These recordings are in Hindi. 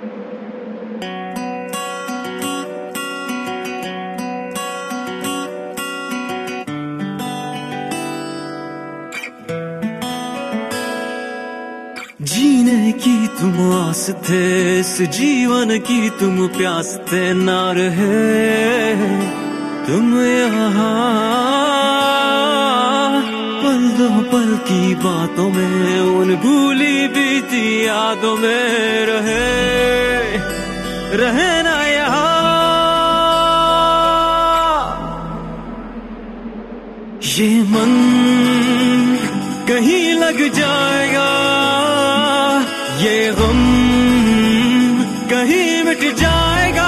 जीने की तुम आस थे, इस जीवन की तुम प्यास थे, ना रहे तुम यहाँ। पल दो पल की बातों में, उन भूली बीती यादों में रहे ना यहाँ। ये मन कहीं लग जाएगा, ये गम कहीं मिट जाएगा।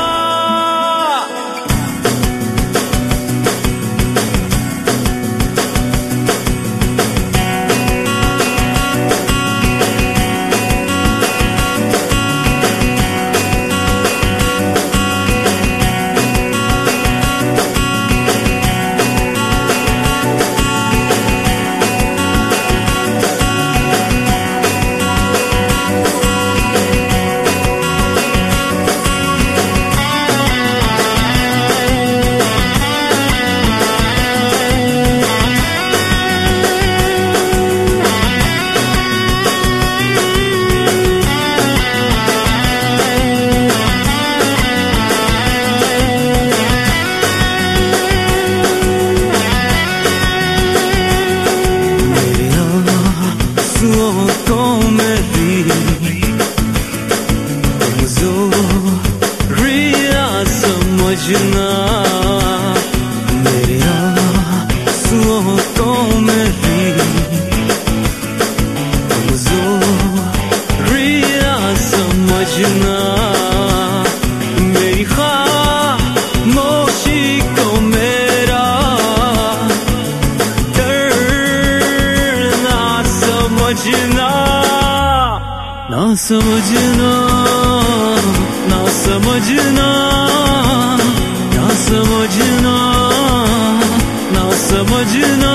समझना मेरे आंसुओं को मेरी कमजोरियां समझना, मेरी खामोशी को मेरा डर ना समझना, ना समझना, ना समझना, ना समझना, ना समझना।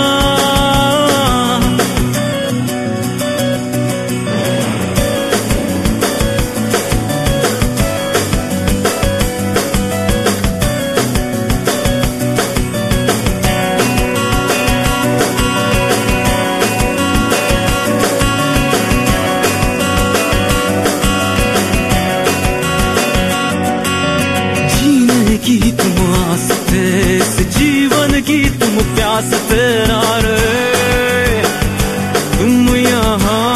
की तुम आस थे, इस जीवन की तुम प्यास थे, ना रहे तुम यहाँ।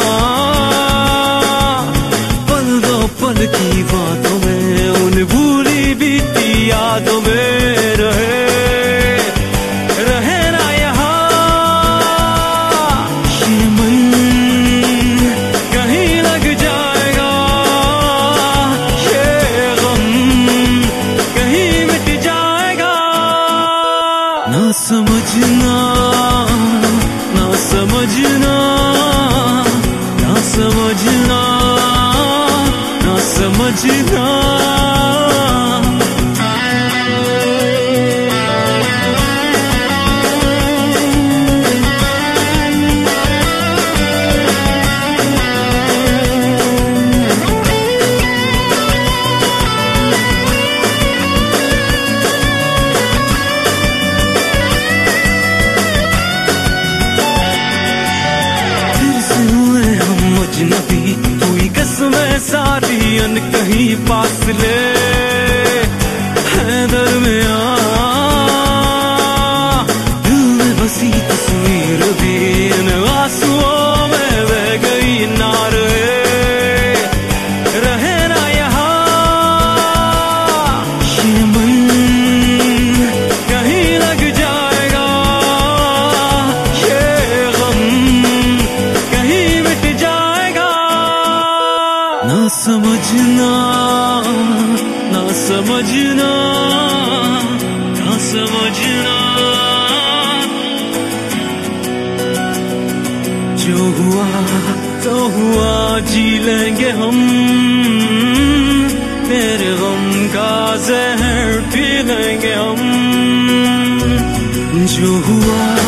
पल दो पल की बातों में, उन भूली बीती यादों में रहे ना यहाँ। ये मन कहीं लग जाएगा, ये गम कहीं मिट जाएगा। ना समझना, ना समझना, ना समझना, ना समझना। अजनबी हुई कसमें सारी, अनकहीं फासले हैं दरमियां। दिल में बसी तस्वीर भी इन आंसुओं में बह गई, ना रहे ना यहाँ। ये मन कहीं लग जाएगा, ये गम कहीं मिट जाएगा। ना समझना, ना समझना, ना समझना। जो हुआ तो हुआ, जी लेंगे हम, तेरे गम का जहर पी लेंगे हम। जो हुआ